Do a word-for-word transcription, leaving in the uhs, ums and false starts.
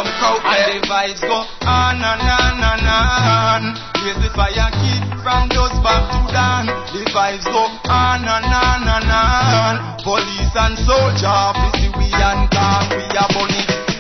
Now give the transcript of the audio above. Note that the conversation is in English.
jump out there. And the vibes go on and on and on. Raise the fire, keep from dusk back to dawn. The vibes go on and on and on. Police and soldier, we see we and calm, we are bunny.